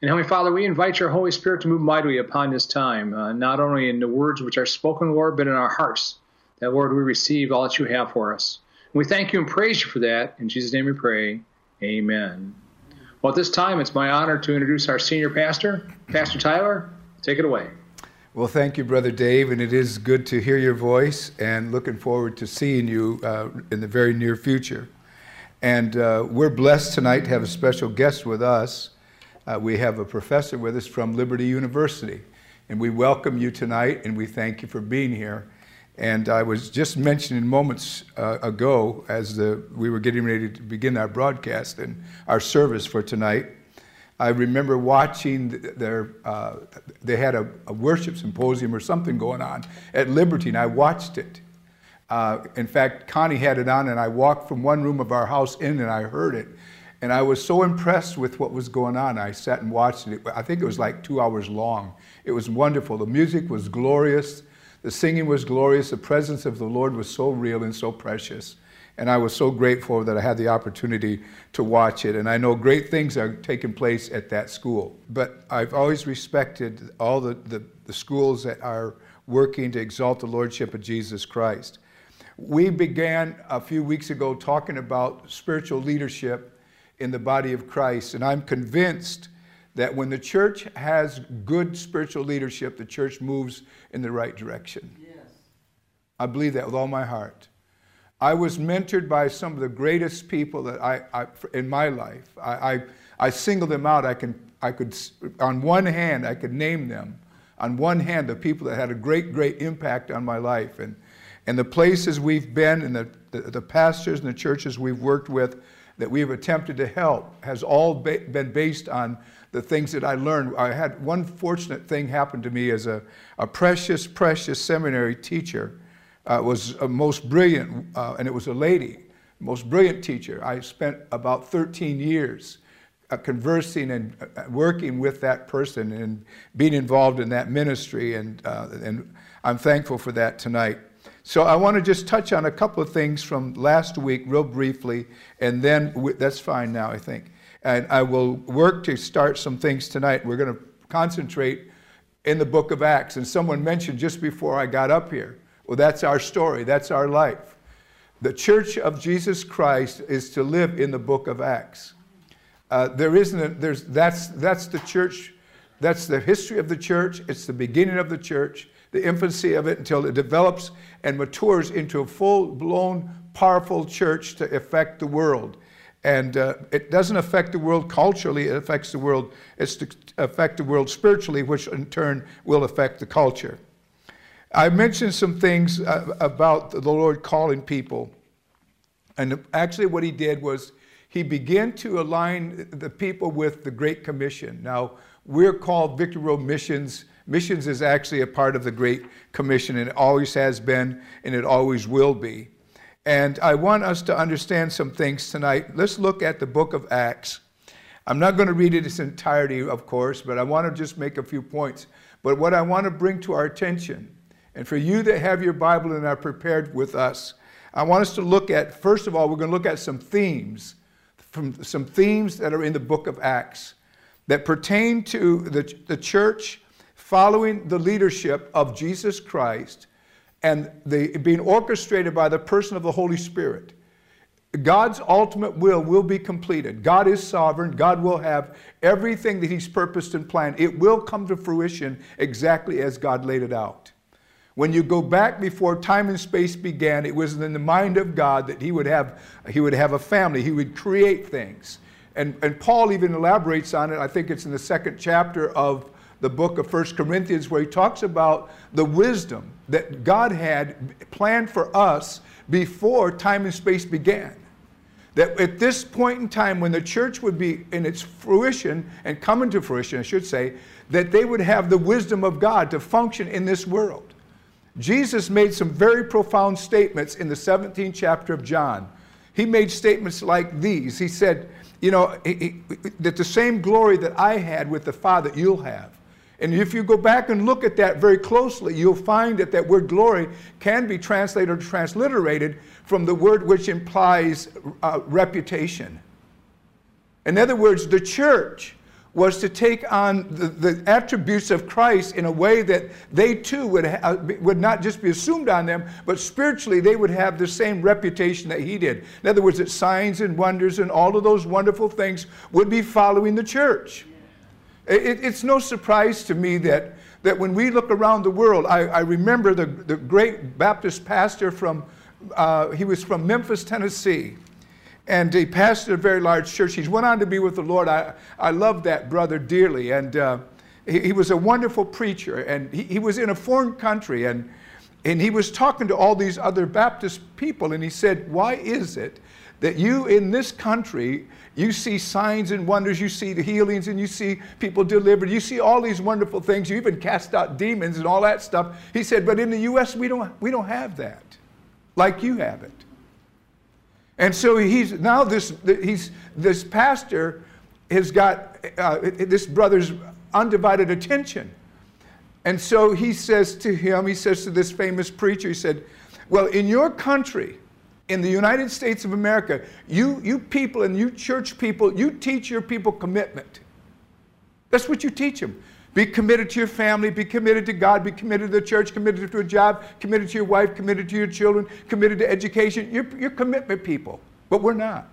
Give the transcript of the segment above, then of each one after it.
And Heavenly Father, we invite your Holy Spirit to move mightily upon this time, not only in the words which are spoken, Lord, but in our hearts, that, Lord, we receive all that you have for us. And we thank you and praise you for that. In Jesus' name we pray, amen. Well, at this time, it's my honor to introduce our senior pastor, Pastor Tyler. Take it away. Well, thank you, Brother Dave, and it is good to hear your voice, and looking forward to seeing you in the very near future. And we're blessed tonight to have a special guest with us. We have a professor with us from Liberty University, and we welcome you tonight, and we thank you for being here. And I was just mentioning moments ago, as we were getting ready to begin our broadcast and our service for tonight, I remember watching they had a worship symposium or something going on at Liberty, and I watched it. In fact, Connie had it on, and I walked from one room of our house in, and I heard it. And I was so impressed with what was going on. I sat and watched it. I think it was like 2 hours long. It was wonderful. The music was glorious. The singing was glorious. The presence of the Lord was so real and so precious. And I was so grateful that I had the opportunity to watch it. And I know great things are taking place at that school. But I've always respected all the schools that are working to exalt the Lordship of Jesus Christ. We began a few weeks ago talking about spiritual leadership in the body of Christ, and I'm convinced that when the church has good spiritual leadership, the church moves in the right direction. Yes. I believe that with all my heart. I was mentored by some of the greatest people that I in my life. I singled them out. I could on one hand I could name them. On one hand, the people that had a great impact on my life, and the places we've been, and the pastors and the churches we've worked with, that we've attempted to help, has all been based on the things that I learned. I had one fortunate thing happen to me as a precious seminary teacher. Was a most brilliant, and it was a lady, most brilliant teacher. I spent about 13 years conversing and working with that person and being involved in that ministry, and I'm thankful for that tonight. So I want to just touch on a couple of things from last week real briefly, and then that's fine now, I think. And I will work to start some things tonight. We're going to concentrate in the book of Acts. And someone mentioned just before I got up here, well, that's our story. That's our life. The Church of Jesus Christ is to live in the book of Acts. That's the church. That's the history of the church. It's the beginning of the church, the infancy of it, until it develops and matures into a full-blown, powerful church to affect the world. And it doesn't affect the world culturally, it affects the world, it's to affect the world spiritually, which in turn will affect the culture. I mentioned some things about the Lord calling people. And actually what he did was he began to align the people with the Great Commission. Now, we're called Victory Road Missions. Missions is actually a part of the Great Commission, and it always has been, and it always will be. And I want us to understand some things tonight. Let's look at the book of Acts. I'm not going to read it in its entirety, of course, but I want to just make a few points. But what I want to bring to our attention, and for you that have your Bible and are prepared with us, I want us to look at, first of all, we're going to look at some themes that are in the book of Acts that pertain to the church following the leadership of Jesus Christ and being orchestrated by the person of the Holy Spirit. God's ultimate will be completed. God is sovereign. God will have everything that he's purposed and planned. It will come to fruition exactly as God laid it out. When you go back before time and space began, it was in the mind of God that he would have a family. He would create things. And Paul even elaborates on it. I think it's in the 2nd chapter of the book of 1 Corinthians, where he talks about the wisdom that God had planned for us before time and space began. That at this point in time, when the church would be in its fruition, and come into fruition, I should say, that they would have the wisdom of God to function in this world. Jesus made some very profound statements in the 17th chapter of John. He made statements like these. He said, that the same glory that I had with the Father, you'll have. And if you go back and look at that very closely, you'll find that word glory can be translated or transliterated from the word which implies reputation. In other words, the church was to take on the attributes of Christ in a way that they too would not just be assumed on them, but spiritually they would have the same reputation that he did. In other words, that signs and wonders and all of those wonderful things would be following the church. It's no surprise to me that when we look around the world, I remember the great Baptist pastor he was from Memphis, Tennessee. And he pastored a very large church. He's went on to be with the Lord. I love that brother dearly. And he was a wonderful preacher. And he was in a foreign country. And he was talking to all these other Baptist people. And he said, why is it that you in this country, you see signs and wonders, you see the healings, and you see people delivered, you see all these wonderful things, you even cast out demons and all that stuff. He said, but in the U.S., we don't have that like you have it. And so this pastor has got this brother's undivided attention. And so he says to this famous preacher, he said, well, in your country, in the United States of America, you people and you church people, you teach your people commitment. That's what you teach them. Be committed to your family, be committed to God, be committed to the church, committed to a job, committed to your wife, committed to your children, committed to education. You're commitment people, but we're not.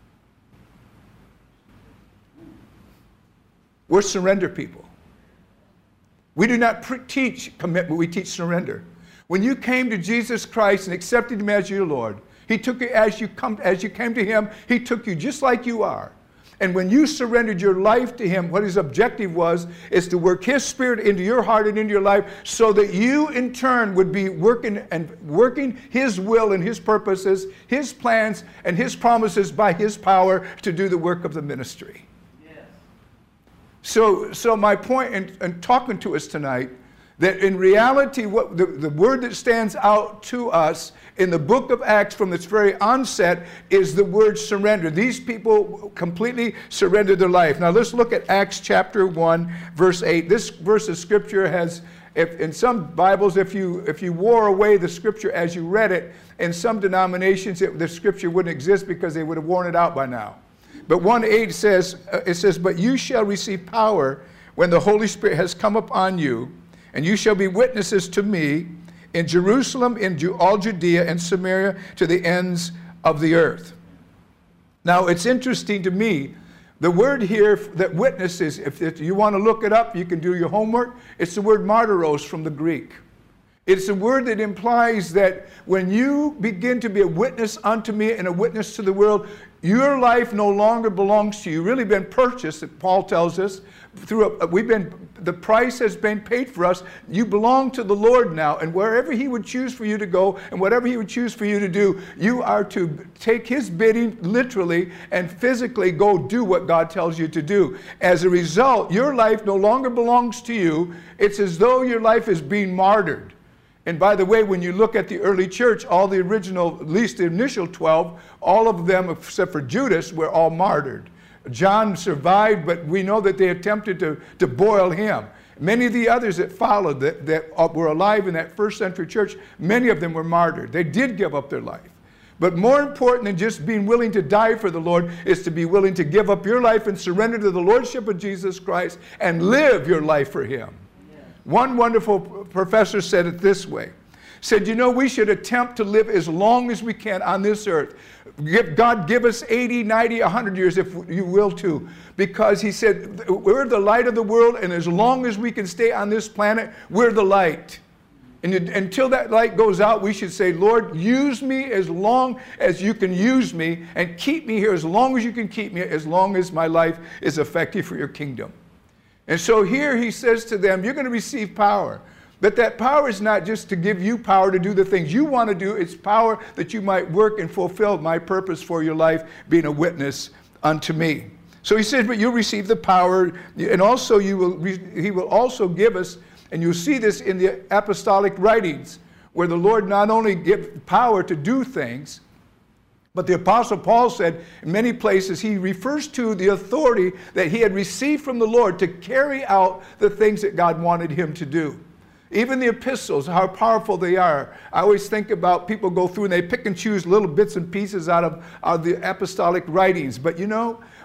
We're surrender people. We do not teach commitment, we teach surrender. When you came to Jesus Christ and accepted him as your Lord, he took you as you came to him, he took you just like you are. And when you surrendered your life to him, what his objective was, is to work his spirit into your heart and into your life so that you in turn would be working his will and his purposes, his plans and his promises by his power to do the work of the ministry. Yes. So my point in talking to us tonight, that in reality, what the word that stands out to us in the book of Acts from its very onset is the word surrender. These people completely surrendered their life. Now let's look at Acts chapter 1, verse 8. This verse of scripture has, in some Bibles, if you wore away the scripture as you read it, in some denominations the scripture wouldn't exist because they would have worn it out by now. But 1:8 says, but you shall receive power when the Holy Spirit has come upon you, and you shall be witnesses to me in Jerusalem, in all Judea and Samaria, to the ends of the earth. Now, it's interesting to me, the word here that witnesses, if you want to look it up, you can do your homework. It's the word martyros from the Greek. It's a word that implies that when you begin to be a witness unto me and a witness to the world, your life no longer belongs to you. You've really been purchased, Paul tells us. The price has been paid for us. You belong to the Lord now, and wherever he would choose for you to go and whatever he would choose for you to do, you are to take his bidding literally and physically go do what God tells you to do. As a result, your life no longer belongs to you. It's as though your life is being martyred. And by the way, when you look at the early church, all the original, at least the initial 12, all of them except for Judas were all martyred. John survived, but we know that they attempted to boil him. Many of the others that followed, that were alive in that first century church, many of them were martyred. They did give up their life. But more important than just being willing to die for the Lord is to be willing to give up your life and surrender to the Lordship of Jesus Christ and live your life for him. Yeah. One wonderful professor said it this way. Said, we should attempt to live as long as we can on this earth. God give us 80, 90, 100 years if you will to. Because he said, we're the light of the world, and as long as we can stay on this planet, we're the light. And until that light goes out, we should say, Lord, use me as long as you can use me, and keep me here as long as you can keep me, as long as my life is effective for your kingdom. And so here he says to them, you're going to receive power. But that power is not just to give you power to do the things you want to do. It's power that you might work and fulfill my purpose for your life, being a witness unto me. So he says, but you'll receive the power, and also he will also give us, and you'll see this in the apostolic writings, where the Lord not only gives power to do things, but the Apostle Paul said in many places he refers to the authority that he had received from the Lord to carry out the things that God wanted him to do. Even the epistles, how powerful they are. I always think about people go through and they pick and choose little bits and pieces out of the apostolic writings. But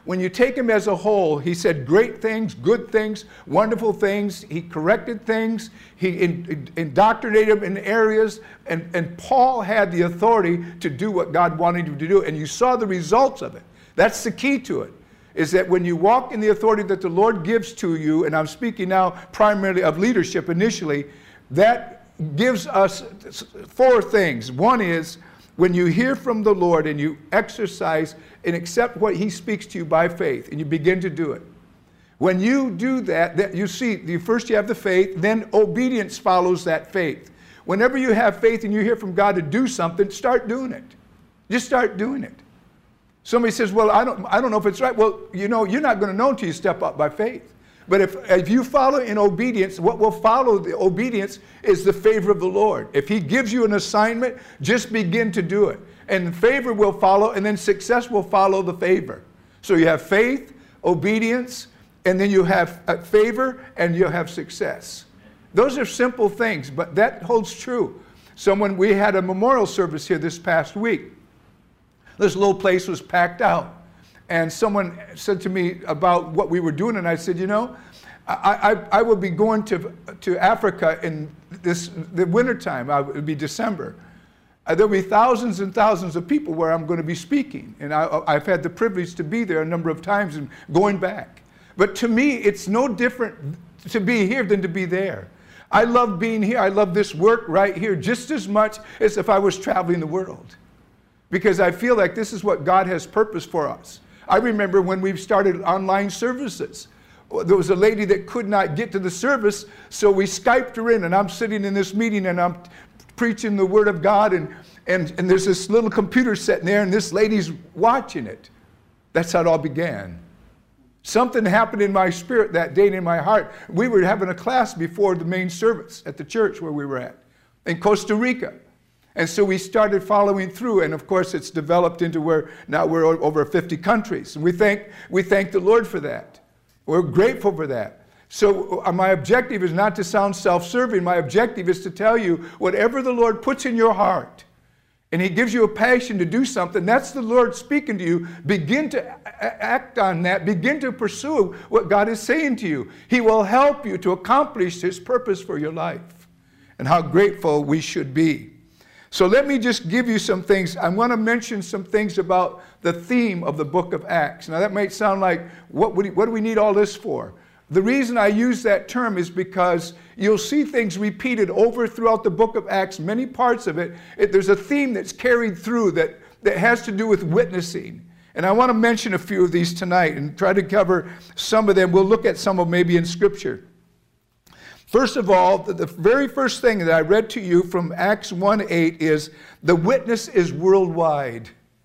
when you take him as a whole, he said great things, good things, wonderful things. He corrected things. He indoctrinated them in areas. And Paul had the authority to do what God wanted him to do. And you saw the results of it. That's the key to it, is that when you walk in the authority that the Lord gives to you, and I'm speaking now primarily of leadership initially, that gives us 4 things. One is, when you hear from the Lord and you exercise and accept what he speaks to you by faith, and you begin to do it. When you do that you see, first you have the faith, then obedience follows that faith. Whenever you have faith and you hear from God to do something, start doing it. Just start doing it. Somebody says, well, I don't know if it's right. Well, you're not going to know until you step up by faith. But if you follow in obedience, what will follow the obedience is the favor of the Lord. If he gives you an assignment, just begin to do it. And favor will follow, and then success will follow the favor. So you have faith, obedience, and then you have favor, and you have success. Those are simple things, but that holds true. We had a memorial service here this past week. This little place was packed out. And someone said to me about what we were doing, and I said, I will be going to Africa in the wintertime. It would be December. There'll be thousands and thousands of people where I'm going to be speaking. And I've had the privilege to be there a number of times and going back. But to me, it's no different to be here than to be there. I love being here. I love this work right here just as much as if I was traveling the world. Because I feel like this is what God has purposed for us. I remember when we started online services, there was a lady that could not get to the service, so we Skyped her in, and I'm sitting in this meeting and I'm preaching the Word of God, and there's this little computer sitting there, and this lady's watching it. That's how it all began. Something happened in my spirit that day and in my heart. We were having a class before the main service at the church where we were at in Costa Rica. And so we started following through, and of course it's developed into where now we're over 50 countries. And we thank the Lord for that. We're grateful for that. So my objective is not to sound self-serving. My objective is to tell you whatever the Lord puts in your heart, and he gives you a passion to do something, that's the Lord speaking to you. Begin to act on that. Begin to pursue what God is saying to you. He will help you to accomplish his purpose for your life. And how grateful we should be. So let me just give you some things. I want to mention some things about the theme of the book of Acts. Now that might sound like, what do we need all this for? The reason I use that term is because you'll see things repeated over throughout the book of Acts, many parts of it. There's a theme that's carried through that has to do with witnessing. And I want to mention a few of these tonight and try to cover some of them. We'll look at some of maybe in Scripture. First of all, the very first thing that I read to you from Acts 1:8 is the witness is worldwide.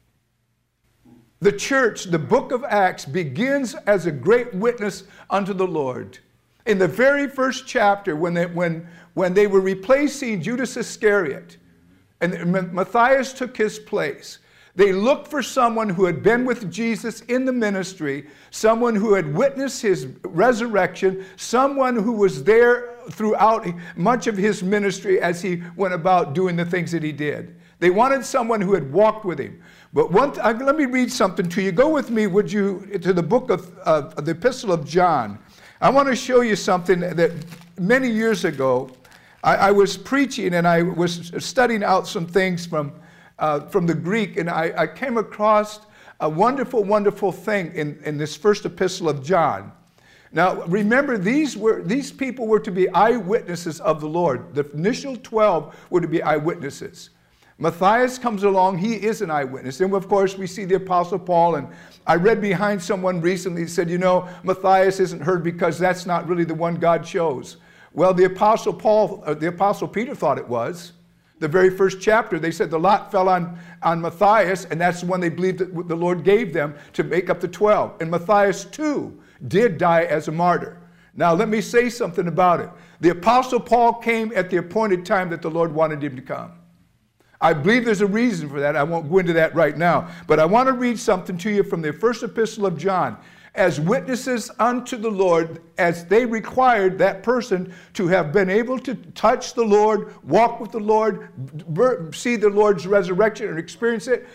The church, the book of Acts, begins as a great witness unto the Lord. In the very first chapter, when they were replacing Judas Iscariot, and Matthias took his place, they looked for someone who had been with Jesus in the ministry, someone who had witnessed his resurrection, someone who was there throughout much of his ministry as he went about doing the things that he did. They wanted someone who had walked with him. But let me read something to you. Go with me, would you, to the book of the Epistle of John. I want to show you something that many years ago, I was preaching and I was studying out some things from the Greek, and I came across a wonderful, wonderful thing in this first epistle of John. Now, remember, these people were to be eyewitnesses of the Lord. The initial 12 were to be eyewitnesses. Matthias comes along, he is an eyewitness. And of course, we see the Apostle Paul, and I read behind someone recently who said, Matthias isn't heard because that's not really the one God chose. Well, the Apostle Peter thought it was. The very first chapter, they said the lot fell on Matthias, and that's the one they believed that the Lord gave them to make up the 12. And Matthias, too, did die as a martyr. Now, let me say something about it. The Apostle Paul came at the appointed time that the Lord wanted him to come. I believe there's a reason for that. I won't go into that right now. But I want to read something to you from the first epistle of John. As witnesses unto the Lord, as they required that person to have been able to touch the Lord, walk with the Lord, see the Lord's resurrection and experience it,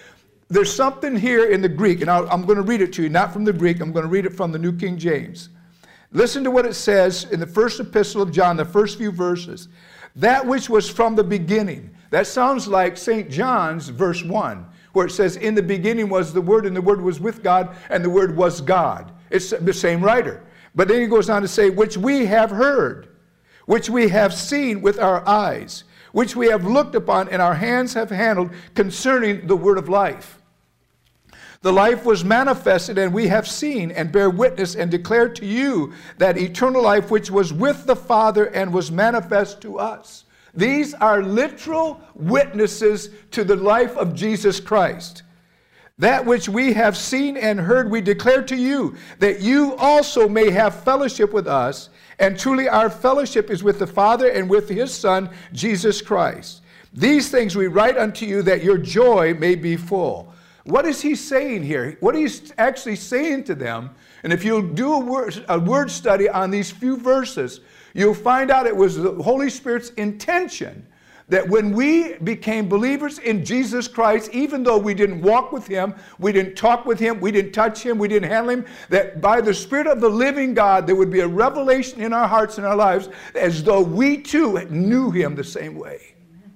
there's something here in the Greek, and I'm going to read it to you, not from the Greek. I'm going to read it from the New King James. Listen to what it says in the first epistle of John, the first few verses. That which was from the beginning. That sounds like St. John's verse 1, where it says, in the beginning was the Word, and the Word was with God, and the Word was God. It's the same writer. But then he goes on to say, which we have heard, which we have seen with our eyes, which we have looked upon, and our hands have handled concerning the word of life. The life was manifested, and we have seen and bear witness and declare to you that eternal life which was with the Father and was manifest to us. These are literal witnesses to the life of Jesus Christ. That which we have seen and heard we declare to you, that you also may have fellowship with us. And truly our fellowship is with the Father and with his Son, Jesus Christ. These things we write unto you, that your joy may be full. What is he saying here? What he's actually saying to them, and if you'll do a word study on these few verses, you'll find out it was the Holy Spirit's intention that when we became believers in Jesus Christ, even though we didn't walk with him, we didn't talk with him, we didn't touch him, we didn't handle him, that by the Spirit of the living God, there would be a revelation in our hearts and our lives as though we too knew him the same way.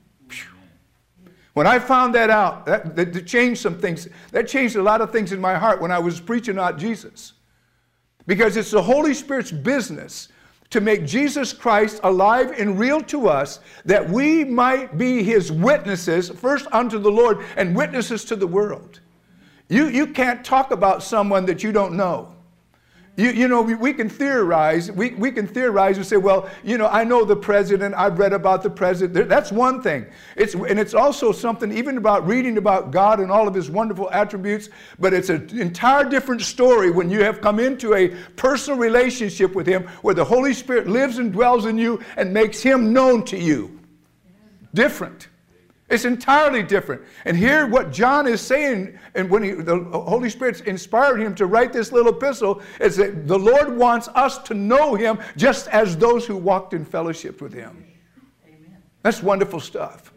When I found that out, that changed some things. That changed a lot of things in my heart when I was preaching out Jesus. Because it's the Holy Spirit's business to make Jesus Christ alive and real to us, that we might be his witnesses, first unto the Lord, and witnesses to the world. You can't talk about someone that you don't know. You know, we can theorize. We can theorize and say, well, you know, I know the president. I've read about the president. That's one thing. It's also something even about reading about God and all of his wonderful attributes. But it's an entire different story when you have come into a personal relationship with him, where the Holy Spirit lives and dwells in you and makes him known to you. Different. It's entirely different. And here what John is saying, and when the Holy Spirit's inspired him to write this little epistle, is that the Lord wants us to know him just as those who walked in fellowship with him. Amen. That's wonderful stuff.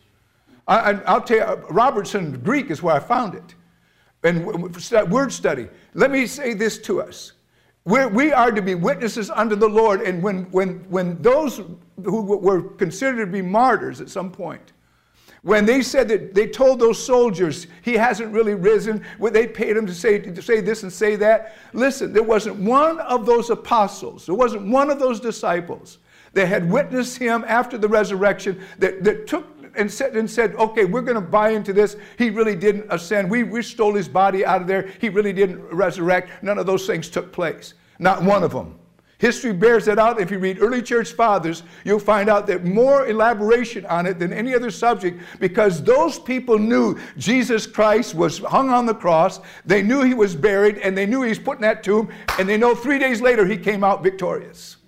I'll tell you, Robertson Greek is where I found it. And word study. Let me say this to us. We are to be witnesses unto the Lord. And when those who were considered to be martyrs at some point, when they said that, they told those soldiers, he hasn't really risen, they paid him to say this and say that. Listen, there wasn't one of those apostles, there wasn't one of those disciples that had witnessed him after the resurrection that took and said, okay, we're going to buy into this. He really didn't ascend. We stole his body out of there. He really didn't resurrect. None of those things took place. Not one of them. History bears that out. If you read early church fathers, you'll find out that more elaboration on it than any other subject, because those people knew Jesus Christ was hung on the cross. They knew he was buried, and they knew he was put in that tomb, and they know 3 days later he came out victorious.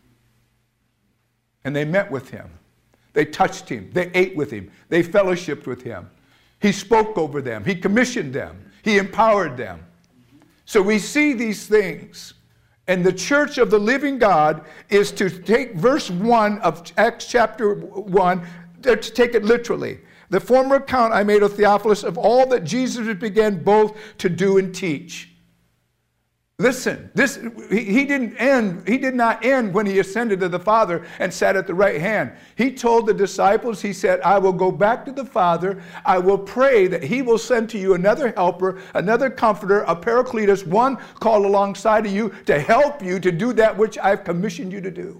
And they met with him. They touched him. They ate with him. They fellowshiped with him. He spoke over them. He commissioned them. He empowered them. So we see these things. And the church of the living God is to take verse 1 of Acts chapter 1, to take it literally. The former account I made of Theophilus of all that Jesus began both to do and teach. Listen, he did not end when he ascended to the Father and sat at the right hand. He told the disciples, he said, I will go back to the Father. I will pray that he will send to you another helper, another comforter, a paracletus, one called alongside of you to help you to do that which I've commissioned you to do.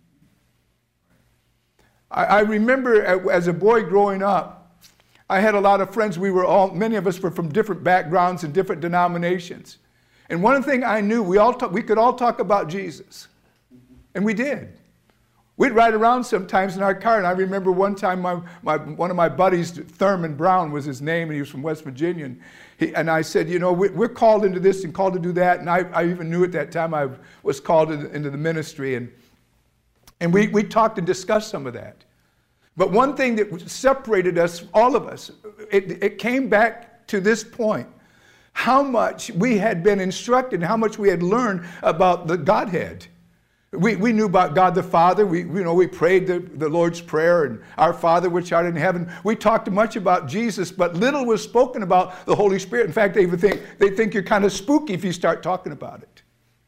I remember as a boy growing up, I had a lot of friends. Many of us were from different backgrounds and different denominations. And one thing I knew, we could all talk about Jesus. And we did. We'd ride around sometimes in our car, and I remember one time one of my buddies, Thurman Brown was his name, and he was from West Virginia. And I said, you know, we're called into this and called to do that. And I even knew at that time I was called into the ministry. And we talked and discussed some of that. But one thing that separated us, all of us, it came back to this point. How much we had been instructed, how much we had learned about the Godhead. We knew about God the Father. We prayed the Lord's Prayer and Our Father which art in heaven. We talked much about Jesus, but little was spoken about the Holy Spirit. In fact, they think you're kind of spooky if you start talking about it.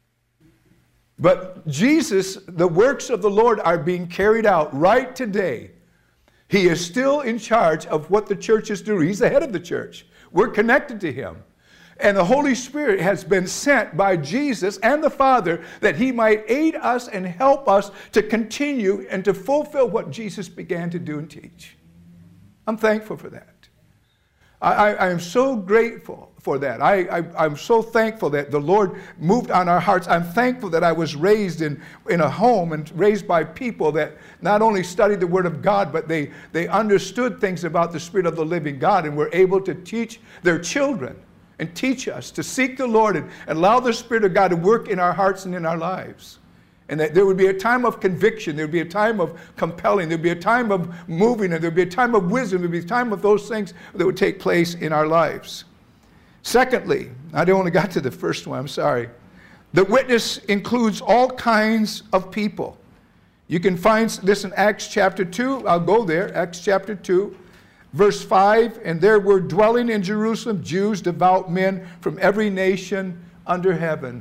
But Jesus, the works of the Lord are being carried out right today. He is still in charge of what the church is doing. He's the head of the church. We're connected to him. And the Holy Spirit has been sent by Jesus and the Father that he might aid us and help us to continue and to fulfill what Jesus began to do and teach. I'm thankful for that. I am so grateful for that. I'm so thankful that the Lord moved on our hearts. I'm thankful that I was raised in a home and raised by people that not only studied the Word of God, but they understood things about the Spirit of the living God and were able to teach their children and teach us to seek the Lord and allow the Spirit of God to work in our hearts and in our lives. And that there would be a time of conviction, there would be a time of compelling, there would be a time of moving, and there would be a time of wisdom, there would be a time of those things that would take place in our lives. Secondly, I only got to the first one, I'm sorry. The witness includes all kinds of people. You can find this in Acts chapter 2. I'll go there, Acts chapter 2. Verse 5, and there were dwelling in Jerusalem Jews, devout men from every nation under heaven.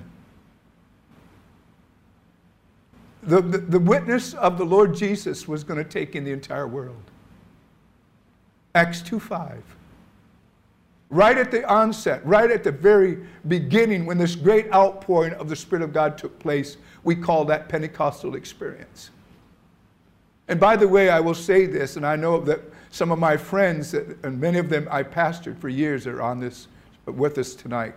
The witness of the Lord Jesus was going to take in the entire world. Acts 2:5. Right at the onset, right at the very beginning, when this great outpouring of the Spirit of God took place, we call that Pentecostal experience. And by the way, I will say this, and I know that some of my friends, and many of them I pastored for years, are on this with us tonight.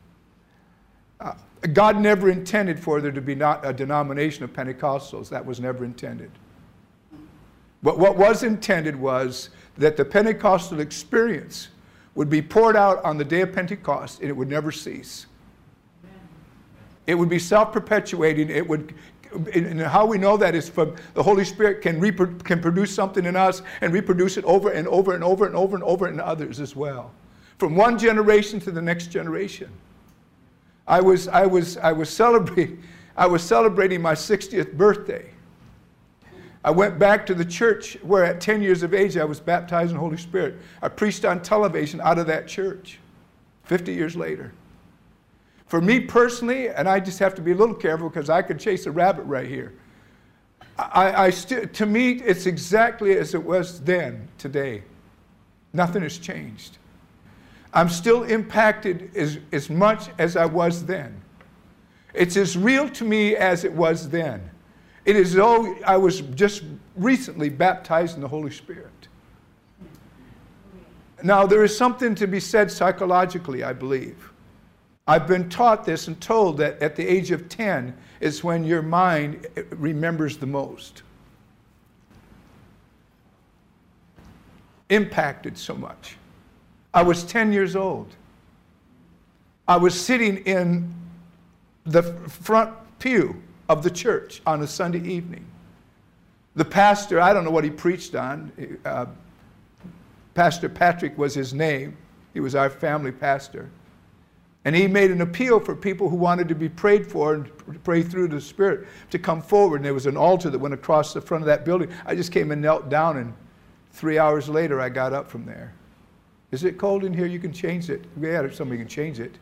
God never intended for there to be not a denomination of Pentecostals. That was never intended. But what was intended was that the Pentecostal experience would be poured out on the day of Pentecost, and it would never cease. It would be self-perpetuating. It would, and how we know that is from the Holy Spirit can produce something in us and reproduce it over and over and over and over and over in others as well, from one generation to the next generation. I was celebrating my 60th birthday. I went back to the church where at 10 years of age I was baptized in the Holy Spirit. I preached on television out of that church 50 years later. For me personally, and I just have to be a little careful because I could chase a rabbit right here. To me, it's exactly as it was then, today. Nothing has changed. I'm still impacted as much as I was then. It's as real to me as it was then. It is as though I was just recently baptized in the Holy Spirit. Now, there is something to be said psychologically, I believe. I've been taught this and told that at the age of 10 is when your mind remembers the most. Impacted so much. I was 10 years old. I was sitting in the front pew of the church on a Sunday evening. The pastor, I don't know what he preached on. Pastor Patrick was his name. He was our family pastor. And he made an appeal for people who wanted to be prayed for and pray through the Spirit to come forward. And there was an altar that went across the front of that building. I just came and knelt down, and 3 hours later I got up from there. Is it cold in here? You can change it. Yeah, somebody can change it.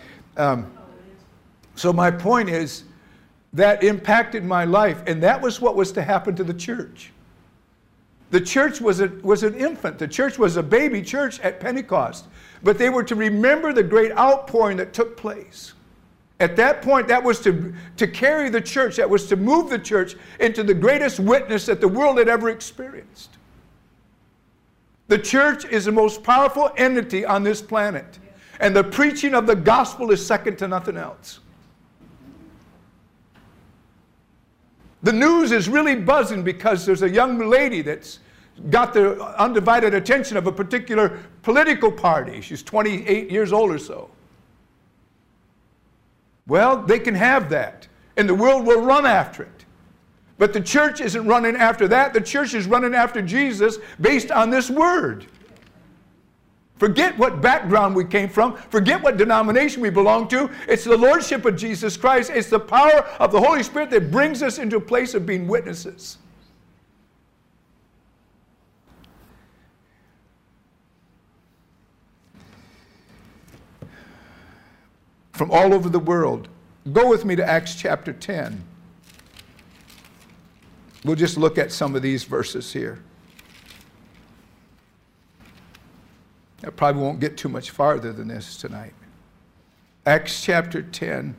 So my point is, that impacted my life, and that was what was to happen to the church. The church was an infant. The church was a baby church at Pentecost. But they were to remember the great outpouring that took place. At that point, that was to carry the church, that was to move the church into the greatest witness that the world had ever experienced. The church is the most powerful entity on this planet. And the preaching of the gospel is second to nothing else. The news is really buzzing because there's a young lady that's got the undivided attention of a particular political party. She's 28 years old or so. Well, they can have that, and the world will run after it. But the church isn't running after that. The church is running after Jesus based on this word. Forget what background we came from. Forget what denomination we belong to. It's the Lordship of Jesus Christ. It's the power of the Holy Spirit that brings us into a place of being witnesses. From all over the world. Go with me to Acts chapter 10. We'll just look at some of these verses here. I probably won't get too much farther than this tonight. Acts chapter 10.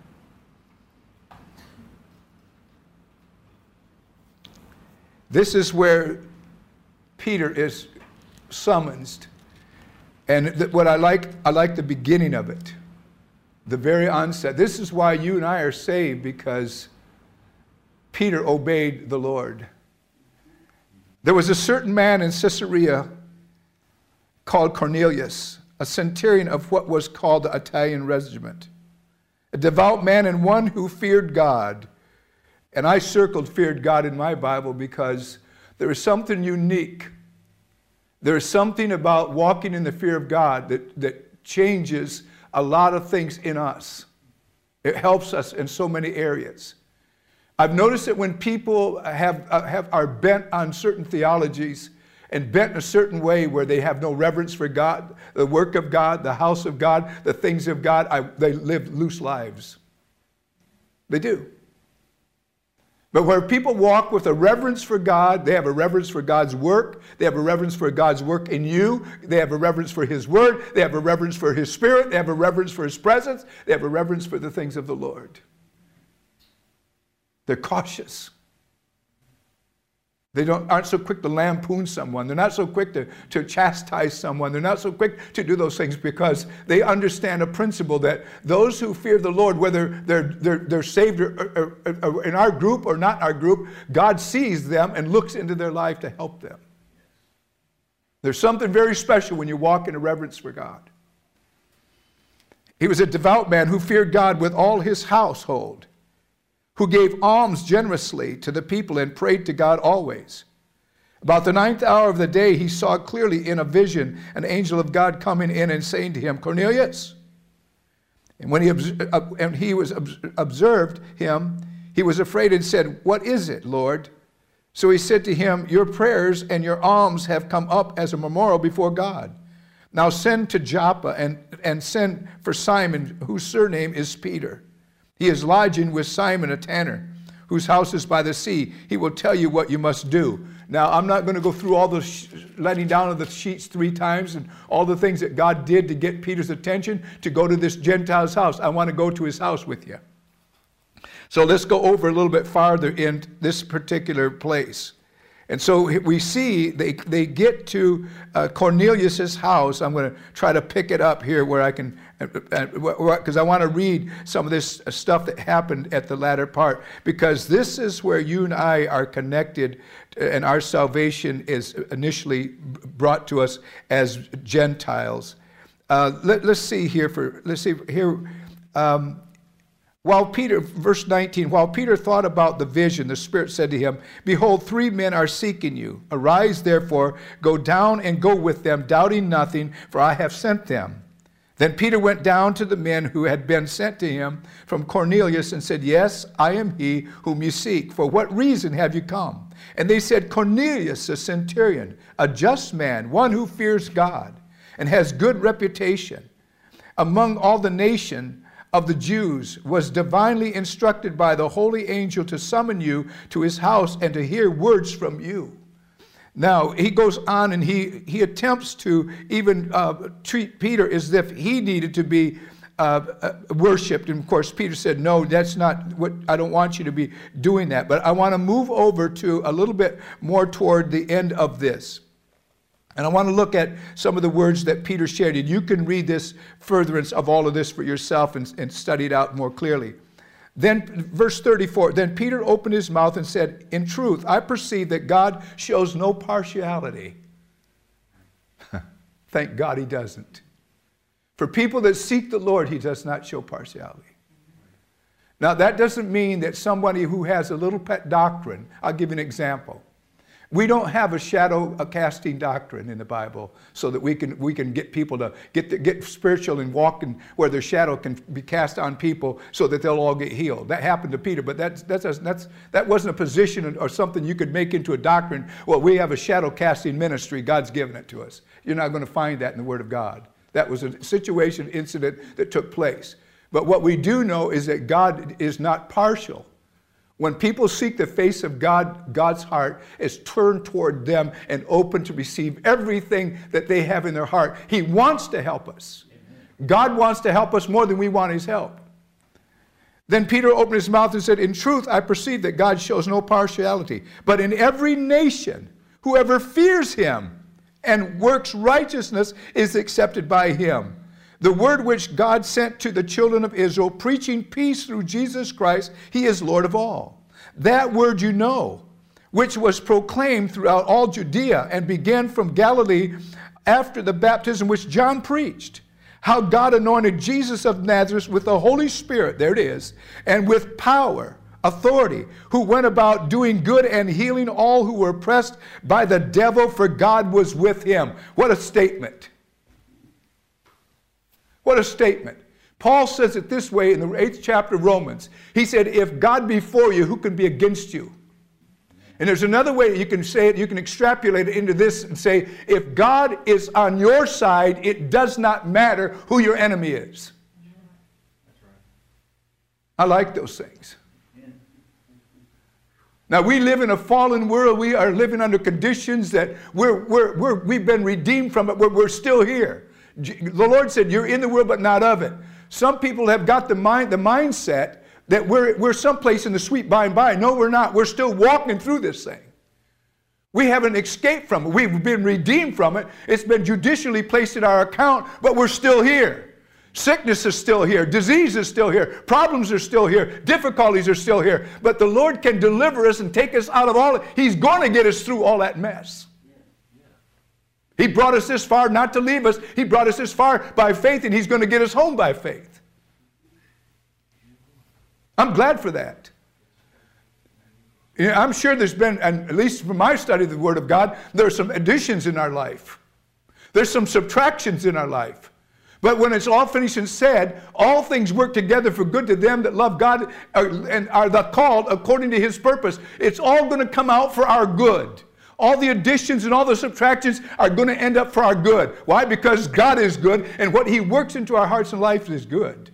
This is where Peter is summoned. And what I like the beginning of it. The very onset. This is why you and I are saved, because Peter obeyed the Lord. There was a certain man in Caesarea called Cornelius, a centurion of what was called the Italian regiment, a devout man and one who feared God. And I circled feared God in my Bible because there is something unique. There is something about walking in the fear of God that changes a lot of things in us. It helps us in so many areas. I've noticed that when people are bent on certain theologies and bent in a certain way where they have no reverence for God, the work of God, the house of God, the things of God, they live loose lives. They do. But where people walk with a reverence for God, they have a reverence for God's work, they have a reverence for God's work in you, they have a reverence for His Word, they have a reverence for His Spirit, they have a reverence for His presence, they have a reverence for the things of the Lord. They're cautious. They aren't so quick to lampoon someone. They're not so quick to chastise someone. They're not so quick to do those things because they understand a principle that those who fear the Lord, whether they're saved or in our group or not in our group, God sees them and looks into their life to help them. There's something very special when you walk in a reverence for God. He was a devout man who feared God with all his household, who gave alms generously to the people and prayed to God always. About the 9th hour of the day, he saw clearly in a vision an angel of God coming in and saying to him, Cornelius. And when he observed him, he was afraid and said, What is it, Lord? So he said to him, Your prayers and your alms have come up as a memorial before God. Now send to Joppa and send for Simon, whose surname is Peter. He is lodging with Simon, a tanner, whose house is by the sea. He will tell you what you must do. Now, I'm not going to go through all the letting down of the sheets 3 times and all the things that God did to get Peter's attention to go to this Gentile's house. I want to go to his house with you. So let's go over a little bit farther in this particular place. And so we see they get to Cornelius' house. I'm going to try to pick it up here where I can, because I want to read some of this stuff that happened at the latter part, because this is where you and I are connected, and our salvation is initially brought to us as Gentiles. Let's see here. While Peter, verse 19, while Peter thought about the vision, the Spirit said to him, Behold, 3 men are seeking you. Arise, therefore, go down and go with them, doubting nothing, for I have sent them. Then Peter went down to the men who had been sent to him from Cornelius and said, Yes, I am he whom you seek. For what reason have you come? And they said, Cornelius, a centurion, a just man, one who fears God and has good reputation among all the nation of the Jews, was divinely instructed by the holy angel to summon you to his house and to hear words from you. Now, he goes on and he attempts to even treat Peter as if he needed to be worshipped. And of course, Peter said, no, that's not what, I don't want you to be doing that. But I want to move over to a little bit more toward the end of this. And I want to look at some of the words that Peter shared. And you can read this furtherance of all of this for yourself and study it out more clearly. Then, verse 34, then Peter opened his mouth and said, In truth, I perceive that God shows no partiality. Thank God he doesn't. For people that seek the Lord, he does not show partiality. Now, that doesn't mean that somebody who has a little pet doctrine, I'll give you an example. We don't have a shadow casting doctrine in the Bible so that we can get people to get spiritual and walk in where their shadow can be cast on people so that they'll all get healed. That happened to Peter, but that wasn't a position or something you could make into a doctrine. Well, we have a shadow casting ministry. God's given it to us. You're not going to find that in the Word of God. That was a situation, incident that took place. But what we do know is that God is not partial. When people seek the face of God, God's heart is turned toward them and open to receive everything that they have in their heart. He wants to help us. God wants to help us more than we want his help. Then Peter opened his mouth and said, "In truth, I perceive that God shows no partiality, but in every nation, whoever fears him and works righteousness is accepted by him. The word which God sent to the children of Israel, preaching peace through Jesus Christ, he is Lord of all. That word you know, which was proclaimed throughout all Judea and began from Galilee after the baptism which John preached, how God anointed Jesus of Nazareth with the Holy Spirit," there it is, "and with power, authority, who went about doing good and healing all who were oppressed by the devil, for God was with him." What a statement. What a statement. Paul says it this way in the 8th chapter of Romans. He said, if God be for you, who can be against you? And there's another way you can say it, you can extrapolate it into this and say, if God is on your side, it does not matter who your enemy is. I like those things. Now, we live in a fallen world. We are living under conditions that we've been redeemed from it, but we're still here. The Lord said, you're in the world, but not of it. Some people have got the mindset that we're someplace in the sweet by and by. No, we're not. We're still walking through this thing. We haven't escaped from it. We've been redeemed from it. It's been judicially placed in our account, but we're still here. Sickness is still here. Disease is still here. Problems are still here. Difficulties are still here. But the Lord can deliver us and take us out of all. He's going to get us through all that mess. He brought us this far not to leave us. He brought us this far by faith, and he's going to get us home by faith. I'm glad for that. You know, I'm sure there's been, and at least from my study of the Word of God, there are some additions in our life. There's some subtractions in our life. But when it's all finished and said, all things work together for good to them that love God and are the called according to his purpose. It's all going to come out for our good. All the additions and all the subtractions are going to end up for our good. Why? Because God is good, and what he works into our hearts and lives is good.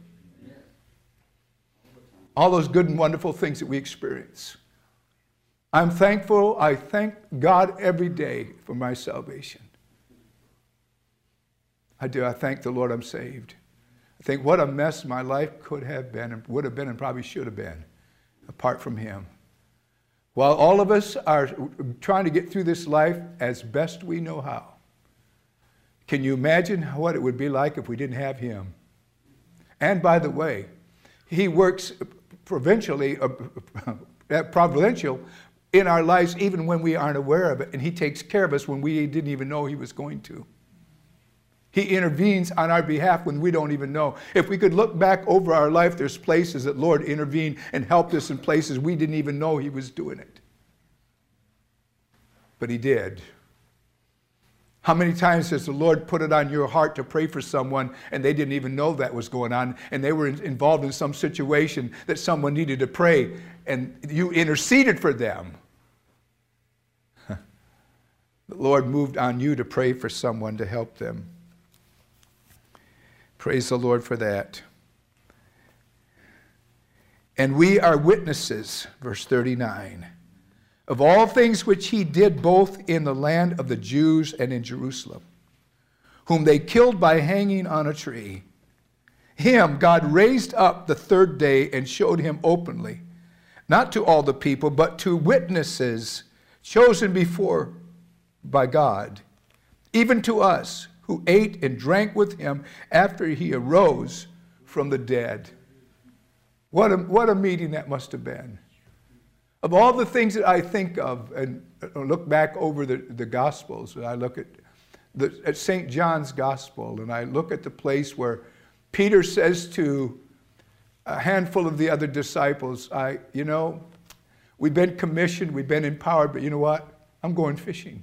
All those good and wonderful things that we experience. I'm thankful. I thank God every day for my salvation. I do. I thank the Lord I'm saved. I think what a mess my life could have been and would have been and probably should have been apart from him. While all of us are trying to get through this life as best we know how, can you imagine what it would be like if we didn't have him? And by the way, he works providential in our lives even when we aren't aware of it, and he takes care of us when we didn't even know he was going to. He intervenes on our behalf when we don't even know. If we could look back over our life, there's places that Lord intervened and helped us in places we didn't even know he was doing it. But he did. How many times has the Lord put it on your heart to pray for someone and they didn't even know that was going on, and they were involved in some situation that someone needed to pray, and you interceded for them? The Lord moved on you to pray for someone to help them. Praise the Lord for that. And we are witnesses, verse 39, of all things which he did both in the land of the Jews and in Jerusalem, whom they killed by hanging on a tree. Him God raised up the third day and showed him openly, not to all the people, but to witnesses chosen before by God, even to us, who ate and drank with him after he arose from the dead. What a meeting that must have been. Of all the things that I think of and look back over the Gospels, and I look at St. John's Gospel, and I look at the place where Peter says to a handful of the other disciples, we've been commissioned, we've been empowered, but you know what? I'm going fishing.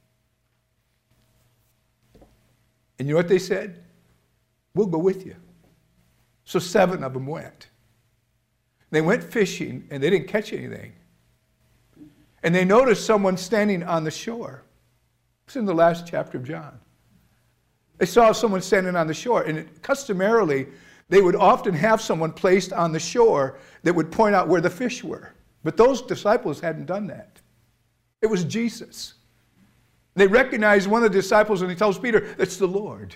And you know what they said? We'll go with you. So 7 of them went. They went fishing, and they didn't catch anything. And they noticed someone standing on the shore. It's in the last chapter of John. They saw someone standing on the shore, and customarily, they would often have someone placed on the shore that would point out where the fish were. But those disciples hadn't done that. It was Jesus. They recognized one of the disciples, and he tells Peter, it's the Lord.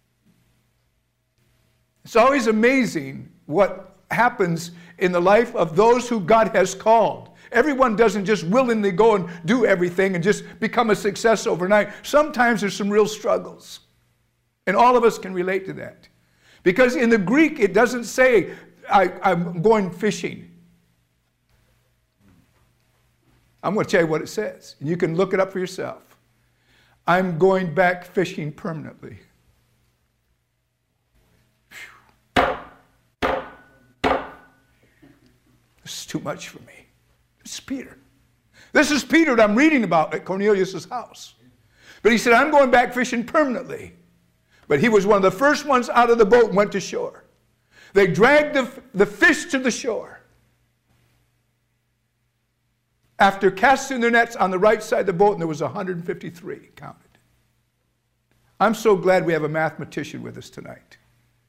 It's always amazing what happens in the life of those who God has called. Everyone doesn't just willingly go and do everything and just become a success overnight. Sometimes there's some real struggles. And all of us can relate to that. Because in the Greek, it doesn't say, I'm going fishing. I'm going to tell you what it says. And you can look it up for yourself. I'm going back fishing permanently. This is too much for me. This is Peter. This is Peter that I'm reading about at Cornelius' house. But he said, I'm going back fishing permanently. But he was one of the first ones out of the boat and went to shore. They dragged the fish to the shore. After casting their nets on the right side of the boat, and there was 153 counted. I'm so glad we have a mathematician with us tonight.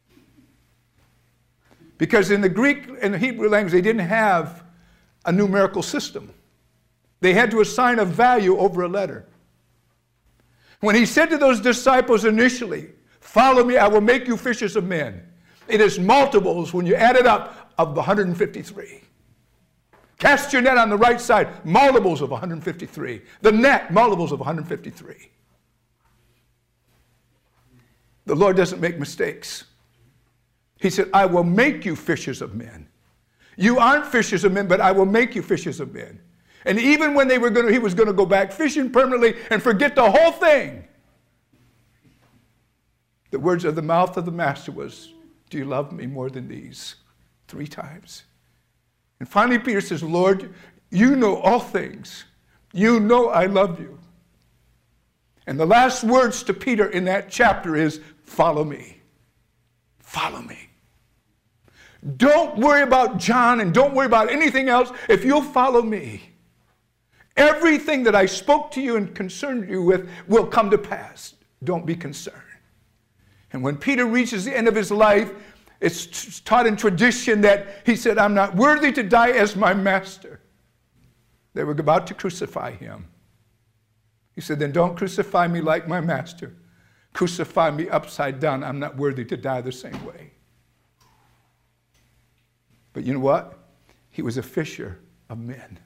Because in the Greek and the Hebrew language, they didn't have a numerical system. They had to assign a value over a letter. When he said to those disciples initially, follow me, I will make you fishers of men. It is multiples when you add it up of the 153. Cast your net on the right side, multiples of 153. The net, multiples of 153. The Lord doesn't make mistakes. He said, I will make you fishers of men. You aren't fishers of men, but I will make you fishers of men. And even when he was going to go back fishing permanently and forget the whole thing, the words of the mouth of the master was, do you love me more than these? 3 times. And finally Peter says, Lord, you know all things. You know I love you. And the last words to Peter in that chapter is, follow me. Follow me. Don't worry about John and don't worry about anything else. If you'll follow me, everything that I spoke to you and concerned you with will come to pass. Don't be concerned. And when Peter reaches the end of his life, it's taught in tradition that he said, I'm not worthy to die as my master. They were about to crucify him. He said, then don't crucify me like my master. Crucify me upside down. I'm not worthy to die the same way. But you know what? He was a fisher of men.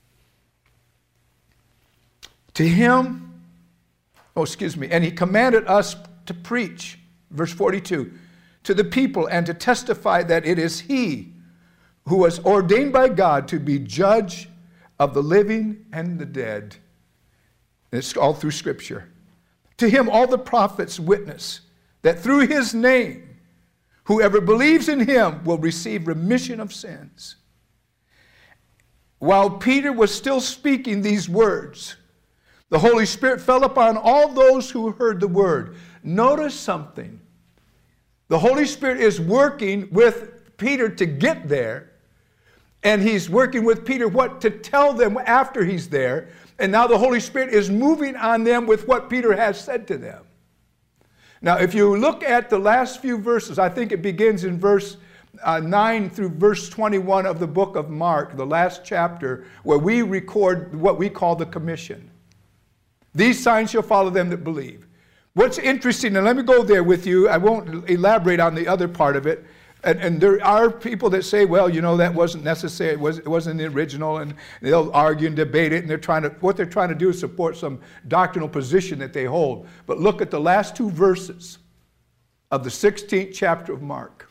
To him, and he commanded us to preach, verse 42, to the people and to testify that it is he who was ordained by God to be judge of the living and the dead. And it's all through Scripture. To him all the prophets witness that through his name, whoever believes in him will receive remission of sins. While Peter was still speaking these words, the Holy Spirit fell upon all those who heard the word. Notice something. The Holy Spirit is working with Peter to get there, and he's working with Peter what to tell them after he's there. And now the Holy Spirit is moving on them with what Peter has said to them. Now, if you look at the last few verses, I think it begins in verse 9 through verse 21 of the book of Mark, the last chapter, where we record what we call the commission. These signs shall follow them that believe. What's interesting, and let me go there with you. I won't elaborate on the other part of it. And there are people that say, well, you know, that wasn't necessary. It wasn't the original. And they'll argue and debate it. And what they're trying to do is support some doctrinal position that they hold. But look at the last 2 verses of the 16th chapter of Mark.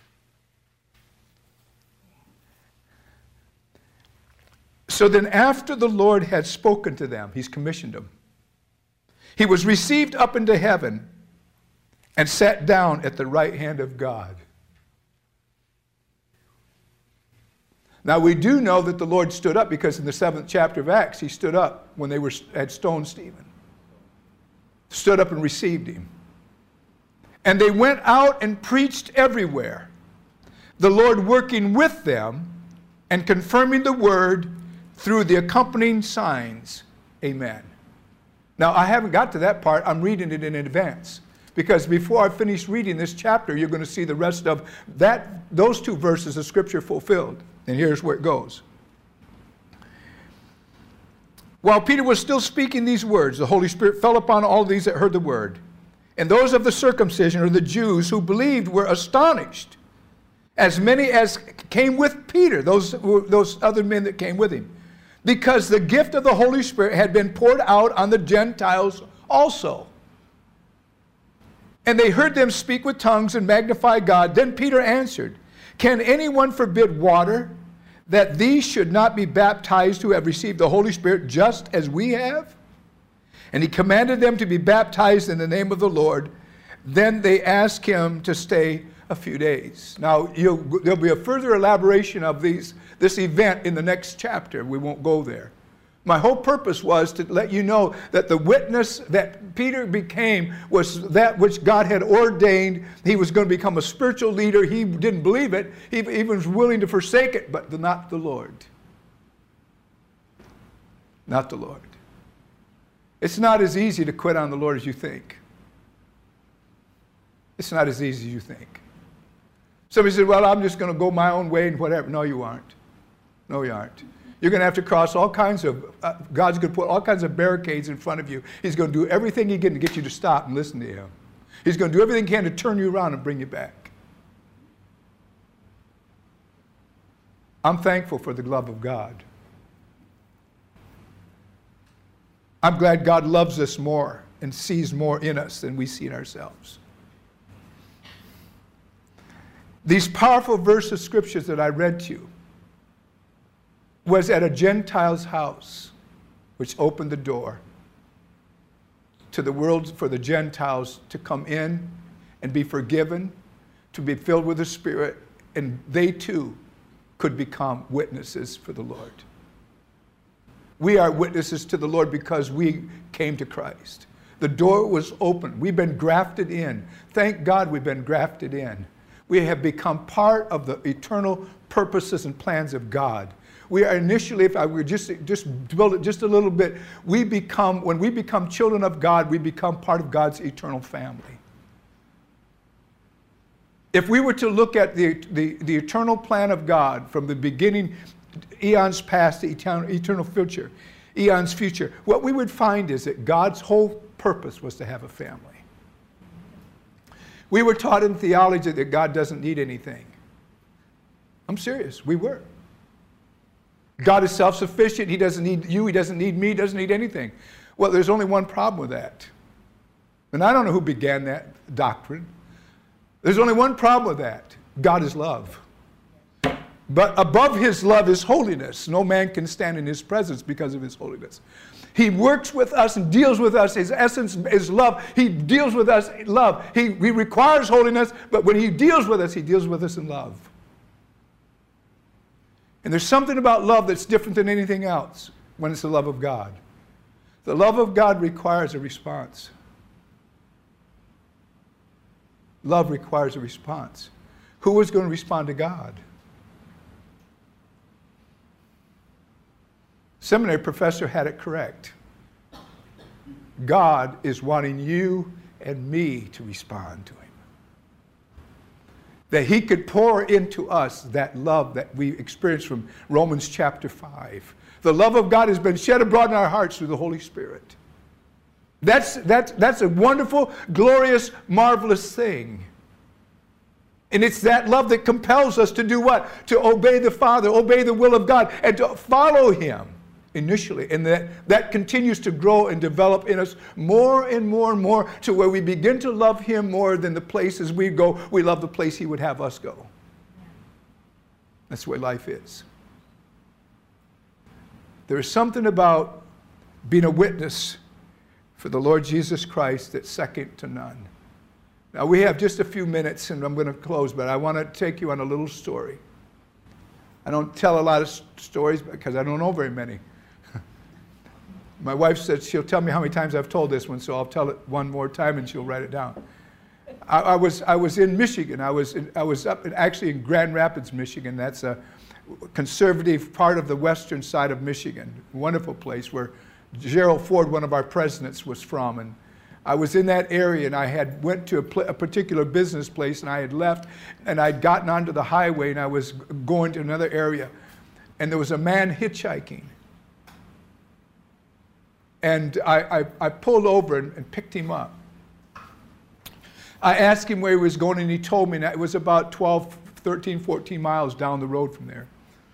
So then after the Lord had spoken to them, he's commissioned them. He was received up into heaven and sat down at the right hand of God. Now we do know that the Lord stood up, because in the 7th chapter of Acts, he stood up when they had stoned Stephen. Stood up and received him. And they went out and preached everywhere, the Lord working with them and confirming the word through the accompanying signs. Amen. Now, I haven't got to that part. I'm reading it in advance, because before I finish reading this chapter, you're going to see the rest of those 2 verses of Scripture fulfilled. And here's where it goes. While Peter was still speaking these words, the Holy Spirit fell upon all these that heard the word. And those of the circumcision, or the Jews who believed, were astonished, as many as came with Peter, those other men that came with him, because the gift of the Holy Spirit had been poured out on the Gentiles also. And they heard them speak with tongues and magnify God. Then Peter answered, "Can anyone forbid water, that these should not be baptized who have received the Holy Spirit just as we have?" And he commanded them to be baptized in the name of the Lord. Then they asked him to stay a few days. Now, there'll be a further elaboration of this event in the next chapter. We won't go there. My whole purpose was to let you know that the witness that Peter became was that which God had ordained. He was going to become a spiritual leader. He didn't believe it. He even was willing to forsake it, but not the Lord. Not the Lord. It's not as easy to quit on the Lord as you think. It's not as easy as you think. Somebody said, "Well, I'm just going to go my own way and whatever." No, you aren't. No, you aren't. You're going to have to cross all kinds of, God's going to put all kinds of barricades in front of you. He's going to do everything he can to get you to stop and listen to him. He's going to do everything he can to turn you around and bring you back. I'm thankful for the love of God. I'm glad God loves us more and sees more in us than we see in ourselves. These powerful verses of scriptures that I read to you was at a Gentile's house, which opened the door to the world for the Gentiles to come in and be forgiven, to be filled with the Spirit, and they too could become witnesses for the Lord. We are witnesses to the Lord because we came to Christ. The door was open. We've been grafted in. Thank God we've been grafted in. We have become part of the eternal purposes and plans of God. We are initially, if I were just build it just a little bit, when we become children of God, we become part of God's eternal family. If we were to look at the eternal plan of God from the beginning, eons past, the eternal future, eons future, what we would find is that God's whole purpose was to have a family. We were taught in theology that God doesn't need anything. I'm serious, we were. God is self-sufficient. He doesn't need you. He doesn't need me. He doesn't need anything. Well, there's only one problem with that. And I don't know who began that doctrine. There's only one problem with that. God is love. But above his love is holiness. No man can stand in his presence because of his holiness. He works with us and deals with us. His essence is love. He deals with us in love. He requires holiness, but when he deals with us in love. And there's something about love that's different than anything else when it's the love of God. The love of God requires a response. Love requires a response. Who is going to respond to God? Seminary professor had it correct. God is wanting you and me to respond to him. That he could pour into us that love that we experience from Romans chapter 5. The love of God has been shed abroad in our hearts through the Holy Spirit. That's a wonderful, glorious, marvelous thing. And it's that love that compels us to do what? To obey the Father, obey the will of God, and to follow him initially. And that continues to grow and develop in us more and more and more to where we begin to love him more than the places we go. We love the place he would have us go. That's the way life is. There is something about being a witness for the Lord Jesus Christ that's second to none. Now we have just a few minutes and I'm going to close, but I want to take you on a little story. I don't tell a lot of stories because I don't know very many. My wife said she'll tell me how many times I've told this one, so I'll tell it one more time and she'll write it down. I was in Michigan. I was up actually in Grand Rapids, Michigan. That's a conservative part of the western side of Michigan. Wonderful place where Gerald Ford, one of our presidents, was from. And I was in that area, and I had went to a particular business place, and I had left, and I'd gotten onto the highway, and I was going to another area, and there was a man hitchhiking. And I pulled over and picked him up. I asked him where he was going, and he told me, and it was about 12, 13, 14 miles down the road from there.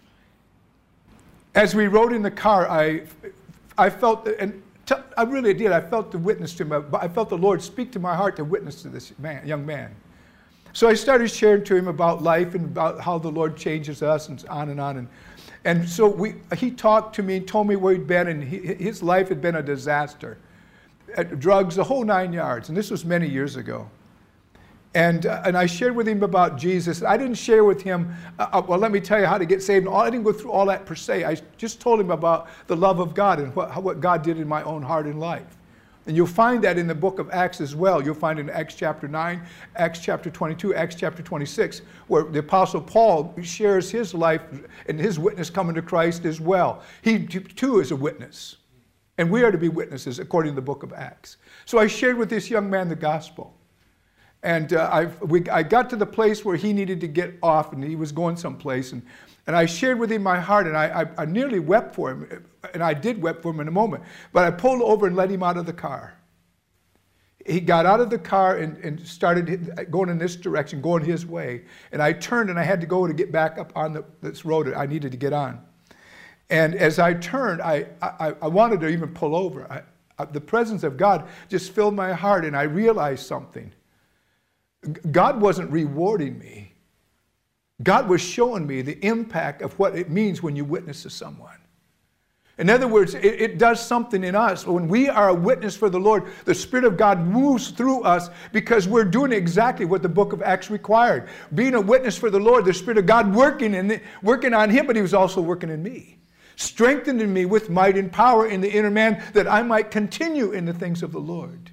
As we rode in the car, I felt, and I really did, I felt the witness to him. I felt the Lord speak to my heart to witness to this young man. So I started sharing to him about life and about how the Lord changes us and on and on. And so he talked to me and told me where he'd been, and his life had been a disaster. Drugs, the whole 9 yards, and this was many years ago. And I shared with him about Jesus. I didn't share with him, well, let me tell you how to get saved. I didn't go through all that per se. I just told him about the love of God and what God did in my own heart and life. And you'll find that in the book of Acts as well. You'll find in Acts chapter 9, Acts chapter 22, Acts chapter 26, where the Apostle Paul shares his life and his witness coming to Christ as well. He too is a witness. And we are to be witnesses according to the book of Acts. So I shared with this young man the gospel. And I got to the place where he needed to get off, and he was going someplace. And I shared with him my heart, and I nearly wept for him. And I did weep for him in a moment. But I pulled over and let him out of the car. He got out of the car and started going in this direction, going his way. And I turned, and I had to go to get back up on this road I needed to get on. And as I turned, I wanted to even pull over. The presence of God just filled my heart, and I realized something. God wasn't rewarding me. God was showing me the impact of what it means when you witness to someone. In other words, it does something in us. When we are a witness for the Lord, the Spirit of God moves through us because we're doing exactly what the book of Acts required. Being a witness for the Lord, the Spirit of God working on him, but he was also working in me. Strengthening me with might and power in the inner man that I might continue in the things of the Lord.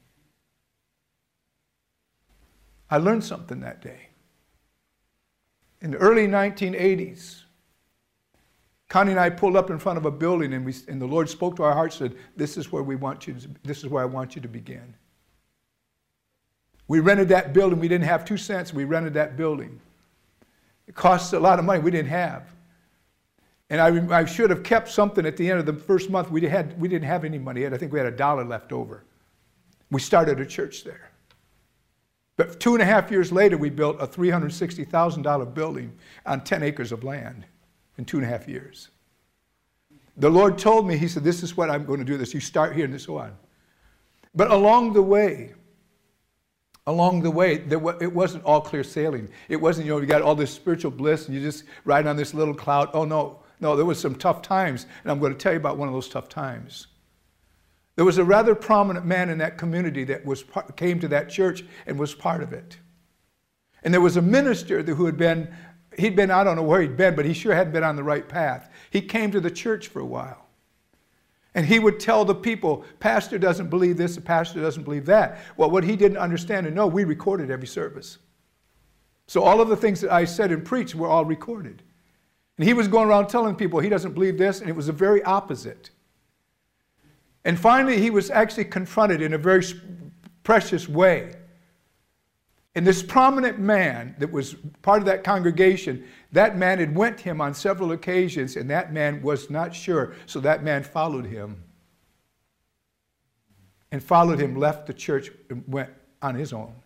I learned something that day. In the early 1980s, Connie and I pulled up in front of a building, and the Lord spoke to our hearts and said, this is where I want you to begin. We rented that building. We didn't have 2 cents. We rented that building. It cost a lot of money we didn't have. And I should have kept something at the end of the first month. We didn't have any money yet. I think we had $1 left over. We started a church there. But 2.5 years later, we built a $360,000 building on 10 acres of land in 2.5 years. The Lord told me, he said, this is what I'm going to do this. You start here and so on. But along the way, it wasn't all clear sailing. It wasn't, you got all this spiritual bliss and you just ride on this little cloud. Oh, no, there was some tough times, and I'm going to tell you about one of those tough times. There was a rather prominent man in that community that came to that church and was part of it. And there was a minister who he'd been, I don't know where he'd been, but he sure hadn't been on the right path. He came to the church for a while. And he would tell the people, pastor doesn't believe this, the pastor doesn't believe that. Well, what he didn't understand and know, we recorded every service. So all of the things that I said and preached were all recorded. And he was going around telling people he doesn't believe this, and it was the very opposite. And finally, he was actually confronted in a very precious way. And this prominent man that was part of that congregation, that man had went to him on several occasions, and that man was not sure. So that man followed him. And followed him, left the church, and went on his own.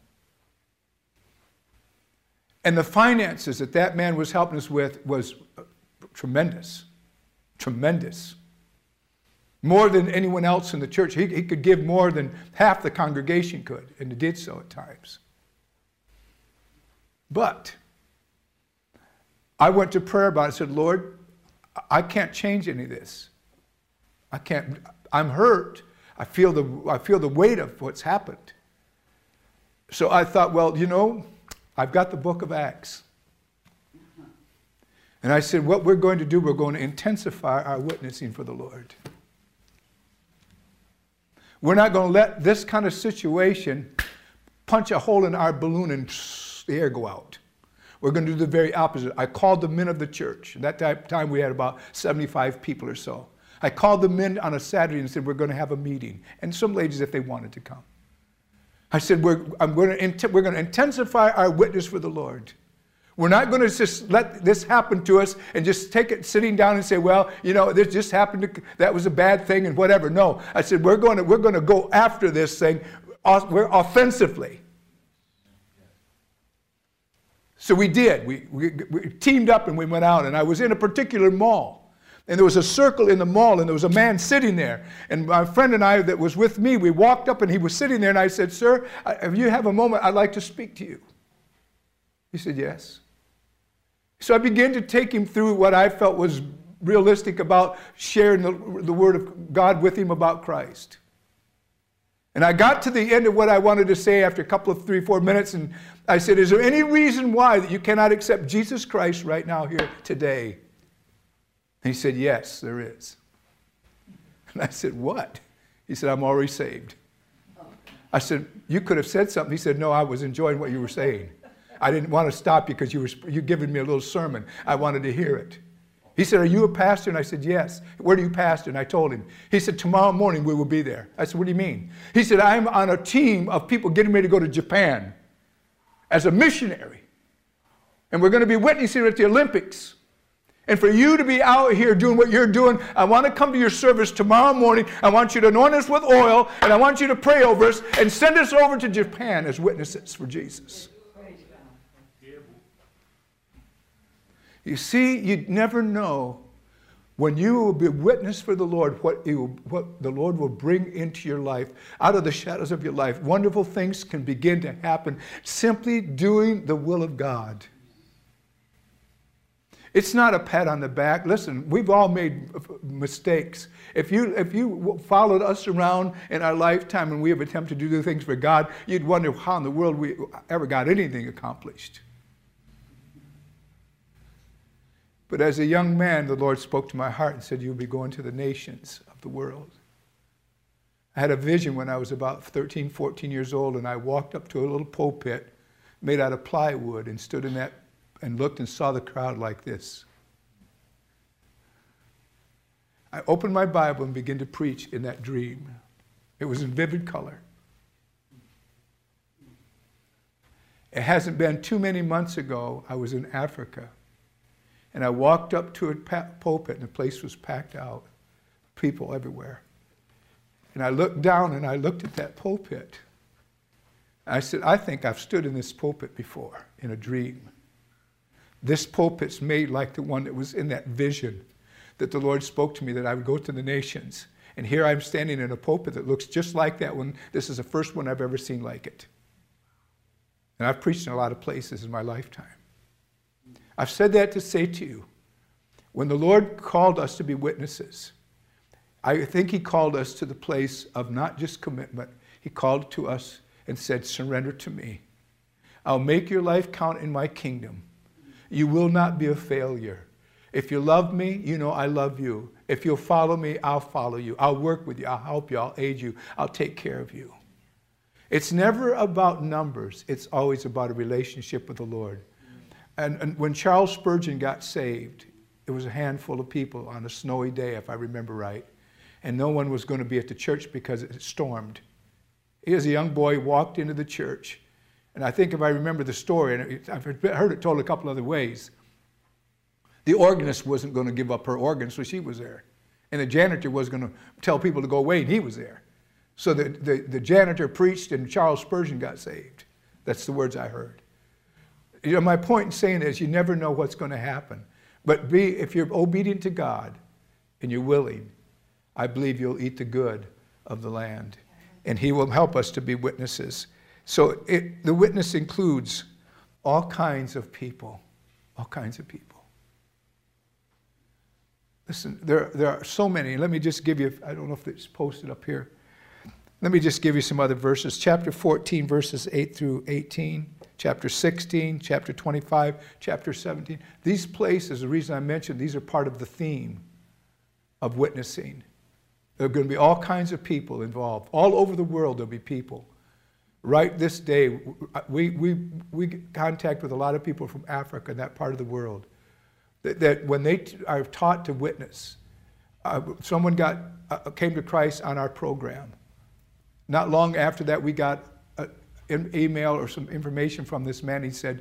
And the finances that man was helping us with was tremendous. Tremendous. More than anyone else in the church. He could give more than half the congregation could, and it did so at times. But I went to prayer about it and said, Lord, I can't change any of this. I can't. I'm hurt. I feel the weight of what's happened. So I thought, well, I've got the book of Acts. And I said, what we're going to do, we're going to intensify our witnessing for the Lord. We're not going to let this kind of situation punch a hole in our balloon and the air go out. We're going to do the very opposite. I called the men of the church. At that time we had about 75 people or so. I called the men on a Saturday and said, we're going to have a meeting. And some ladies, if they wanted to come. I said, we're going to intensify our witness for the Lord. We're not going to just let this happen to us and just take it sitting down and say, well, you know, this just happened. That was a bad thing and whatever. No, I said, we're going to go after this thing. We're offensively. So we did. We teamed up and we went out. And I was in a particular mall. And there was a circle in the mall, and there was a man sitting there. And my friend and I that was with me, we walked up, and he was sitting there. And I said, sir, if you have a moment, I'd like to speak to you. He said, yes. So I began to take him through what I felt was realistic about sharing the Word of God with him about Christ. And I got to the end of what I wanted to say after a couple of 3-4 minutes, and I said, is there any reason why that you cannot accept Jesus Christ right now here today? And he said, yes, there is. And I said, what? He said, I'm already saved. I said, you could have said something. He said, no, I was enjoying what you were saying. I didn't want to stop you because you giving me a little sermon. I wanted to hear it. He said, are you a pastor? And I said, yes. Where do you pastor? And I told him. He said, tomorrow morning we will be there. I said, what do you mean? He said, I'm on a team of people getting ready to go to Japan as a missionary. And we're going to be witnessing at the Olympics. And for you to be out here doing what you're doing, I want to come to your service tomorrow morning. I want you to anoint us with oil, and I want you to pray over us and send us over to Japan as witnesses for Jesus. You see, you never know when you will be a witness for the Lord, what the Lord will bring into your life, out of the shadows of your life. Wonderful things can begin to happen simply doing the will of God. It's not a pat on the back. Listen, we've all made mistakes. If you followed us around in our lifetime and we have attempted to do things for God, you'd wonder how in the world we ever got anything accomplished. But as a young man, the Lord spoke to my heart and said, you'll be going to the nations of the world. I had a vision when I was about 13, 14 years old, and I walked up to a little pulpit made out of plywood and stood in that and looked and saw the crowd like this. I opened my Bible and began to preach in that dream. It was in vivid color. It hasn't been too many months ago, I was in Africa. And I walked up to a pulpit, and the place was packed out. People everywhere. And I looked down, and I looked at that pulpit. I said, I think I've stood in this pulpit before, in a dream. This pulpit's made like the one that was in that vision that the Lord spoke to me, that I would go to the nations. And here I'm standing in a pulpit that looks just like that one. This is the first one I've ever seen like it. And I've preached in a lot of places in my lifetime. I've said that to say to you, when the Lord called us to be witnesses, I think he called us to the place of not just commitment. He called to us and said, surrender to me. I'll make your life count in my kingdom. You will not be a failure. If you love me, you know I love you. If you'll follow me, I'll follow you. I'll work with you. I'll help you. I'll aid you. I'll take care of you. It's never about numbers. It's always about a relationship with the Lord. And when Charles Spurgeon got saved, it was a handful of people on a snowy day, if I remember right. And no one was going to be at the church because it stormed. He, as a young boy, walked into the church. And I think if I remember the story, and I've heard it told a couple other ways, the organist wasn't going to give up her organ, so she was there. And the janitor was going to tell people to go away, and he was there. So the janitor preached, and Charles Spurgeon got saved. That's the words I heard. You know, my point in saying is you never know what's going to happen. But if you're obedient to God and you're willing, I believe you'll eat the good of the land. And he will help us to be witnesses. So the witness includes all kinds of people. All kinds of people. Listen, there are so many. Let me just give you, I don't know if it's posted up here. Let me just give you some other verses. Chapter 14, verses 8 through 18. Chapter 16, chapter 25, chapter 17. These places, the reason I mentioned, these are part of the theme of witnessing. There are going to be all kinds of people involved. All over the world there'll be people. Right this day, we contact with a lot of people from Africa and that part of the world. That when they are taught to witness, someone came to Christ on our program. Not long after that, we got an email or some information from this man. He said,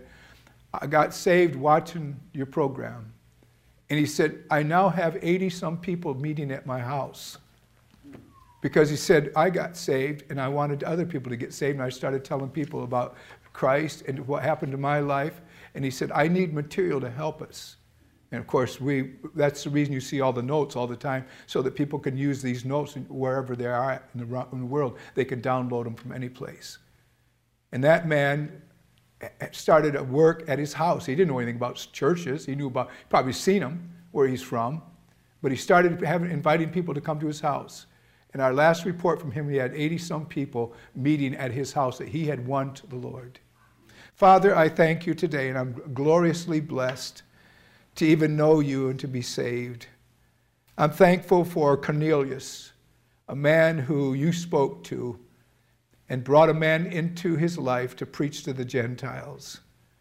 I got saved watching your program. And he said, I now have 80-some people meeting at my house. Because he said, I got saved and I wanted other people to get saved. And I started telling people about Christ and what happened to my life. And he said, I need material to help us. And of course, that's the reason you see all the notes all the time, so that people can use these notes wherever they are in the world. They can download them from any place. And that man started a work at his house. He didn't know anything about churches. He knew about, probably seen them where he's from. But he started inviting people to come to his house. In our last report from him, he had 80-some people meeting at his house that he had won to the Lord. Father, I thank you today, and I'm gloriously blessed to even know you and to be saved. I'm thankful for Cornelius, a man who you spoke to and brought a man into his life to preach to the Gentiles.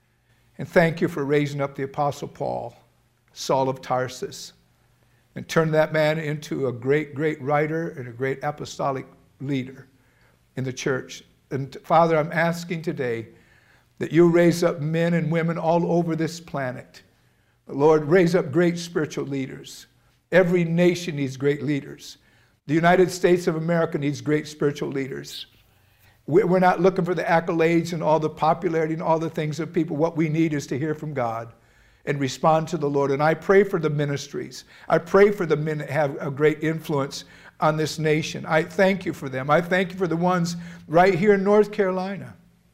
And thank you for raising up the Apostle Paul, Saul of Tarsus, and turned that man into a great, great writer and a great apostolic leader in the church. And Father, I'm asking today that you raise up men and women all over this planet. Lord, raise up great spiritual leaders. Every nation needs great leaders. The United States of America needs great spiritual leaders. We're not looking for the accolades and all the popularity and all the things of people. What we need is to hear from God and respond to the Lord. And I pray for the ministries. I pray for the men that have a great influence on this nation. I thank you for them. I thank you for the ones right here in North Carolina.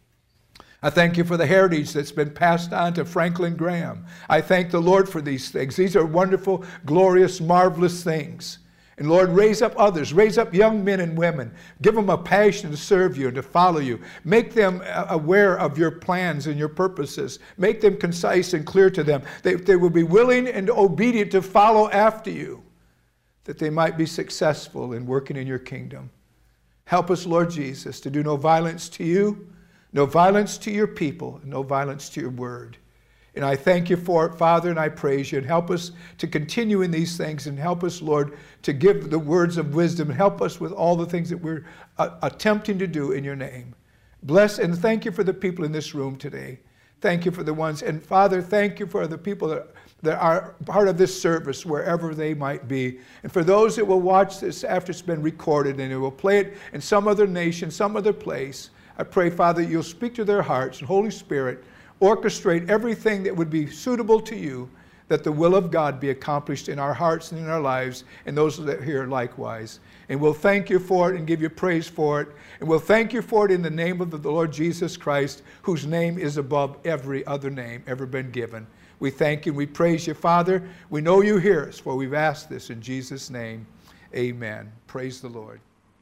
I thank you for the heritage that's been passed on to Franklin Graham. I thank the Lord for these things. These are wonderful, glorious, marvelous things. And Lord, raise up others. Raise up young men and women. Give them a passion to serve you and to follow you. Make them aware of your plans and your purposes. Make them concise and clear to them. They will be willing and obedient to follow after you, that they might be successful in working in your kingdom. Help us, Lord Jesus, to do no violence to you, no violence to your people, and no violence to your word. And I thank you for it, Father, and I praise you. And help us to continue in these things, and help us, Lord, to give the words of wisdom, and help us with all the things that we're attempting to do in your name. Bless and thank you for the people in this room today. Thank you for the ones. And Father, thank you for the people that are part of this service, wherever they might be. And for those that will watch this after it's been recorded, and they will play it in some other nation, some other place, I pray, Father, you'll speak to their hearts, and Holy Spirit, orchestrate everything that would be suitable to you, that the will of God be accomplished in our hearts and in our lives, and those that hear likewise. And we'll thank you for it and give you praise for it. And we'll thank you for it in the name of the Lord Jesus Christ, whose name is above every other name ever been given. We thank you and we praise you, Father. We know you hear us, for we've asked this in Jesus' name. Amen. Praise the Lord.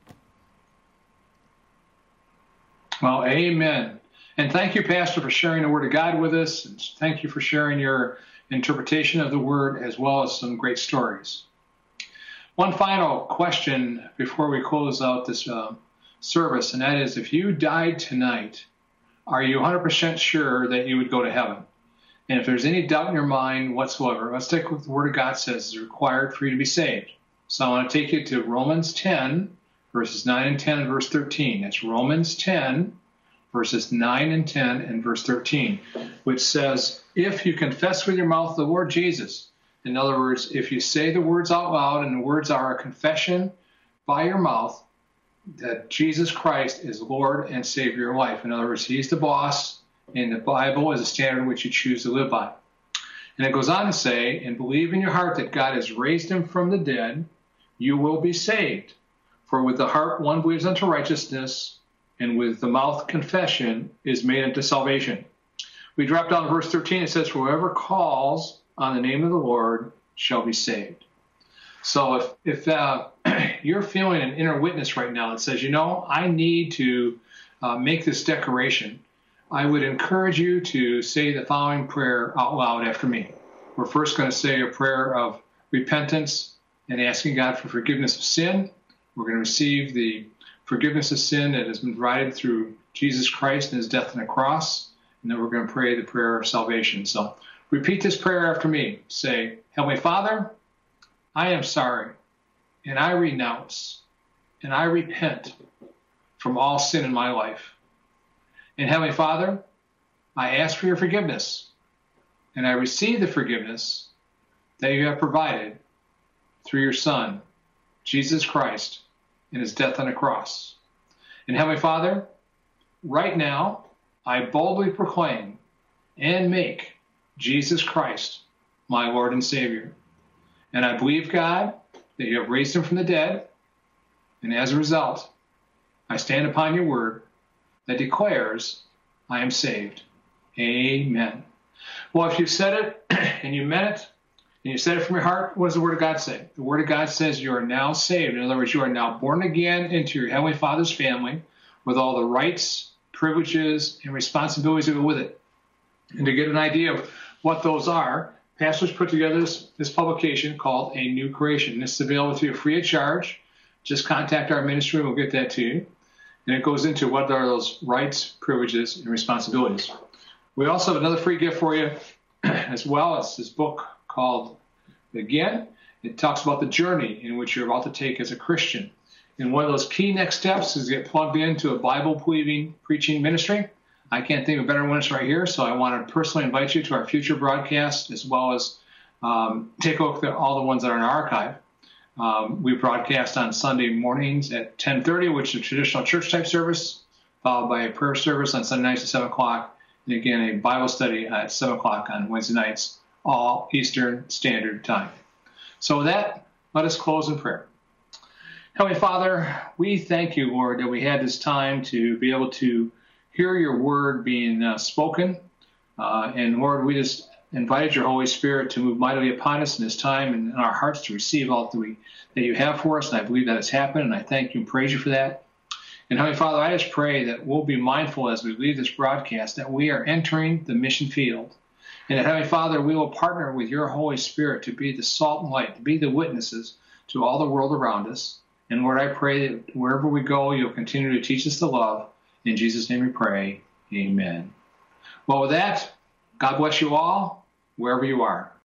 Well, amen. And thank you, Pastor, for sharing the Word of God with us. And thank you for sharing your interpretation of the Word, as well as some great stories. One final question before we close out this service, and that is, if you died tonight, are you 100% sure that you would go to heaven? And if there's any doubt in your mind whatsoever, let's take what the Word of God says is required for you to be saved. So I want to take you to Romans 10, verses 9 and 10 and verse 13. That's Romans 10, verses 9 and 10 and verse 13, which says, if you confess with your mouth the Lord Jesus, in other words, if you say the words out loud, and the words are a confession by your mouth that Jesus Christ is Lord and Savior of your life. In other words, he's the boss, and the Bible is a standard which you choose to live by. And it goes on to say, and believe in your heart that God has raised him from the dead, you will be saved. For with the heart one believes unto righteousness, and with the mouth confession is made unto salvation. We drop down to verse 13. It says, whoever calls on the name of the Lord shall be saved. So if you're feeling an inner witness right now that says, I need to make this declaration, I would encourage you to say the following prayer out loud after me. We're first going to say a prayer of repentance and asking God for forgiveness of sin. We're going to receive the forgiveness of sin that has been provided through Jesus Christ and his death on the cross. And then we're going to pray the prayer of salvation. So repeat this prayer after me. Say, Heavenly Father, I am sorry, and I renounce, and I repent from all sin in my life. And Heavenly Father, I ask for your forgiveness, and I receive the forgiveness that you have provided through your Son, Jesus Christ, and his death on the cross. And Heavenly Father, right now, I boldly proclaim and make Jesus Christ my Lord and Savior. And I believe, God, that you have raised him from the dead. And as a result, I stand upon your word that declares I am saved. Amen. Well, if you said it and you meant it, and you said it from your heart, what does the Word of God say? The Word of God says you are now saved. In other words, you are now born again into your Heavenly Father's family with all the rights, privileges, and responsibilities that go with it. And to get an idea of what those are, pastors put together this publication called A New Creation. This is available to you free of charge. Just contact our ministry and we'll get that to you. And it goes into what are those rights, privileges, and responsibilities. We also have another free gift for you as well. It's this book called Again. It talks about the journey in which you're about to take as a Christian. And one of those key next steps is to get plugged into a Bible-believing preaching ministry. I can't think of a better one right here, so I want to personally invite you to our future broadcast as well as take a look at all the ones that are in our archive. We broadcast on Sunday mornings at 10:30, which is a traditional church-type service, followed by a prayer service on Sunday nights at 7 o'clock, and again, a Bible study at 7 o'clock on Wednesday nights, all Eastern Standard Time. So with that, let us close in prayer. Heavenly Father, we thank you, Lord, that we had this time to be able to hear your word being spoken. And Lord, we just invited your Holy Spirit to move mightily upon us in this time and in our hearts to receive all that you have for us. And I believe that has happened, and I thank you and praise you for that. And Heavenly Father, I just pray that we'll be mindful as we leave this broadcast that we are entering the mission field. And that, Heavenly Father, we will partner with your Holy Spirit to be the salt and light, to be the witnesses to all the world around us. And Lord, I pray that wherever we go, you'll continue to teach us to love. In Jesus' name we pray. Amen. Well, with that, God bless you all, wherever you are.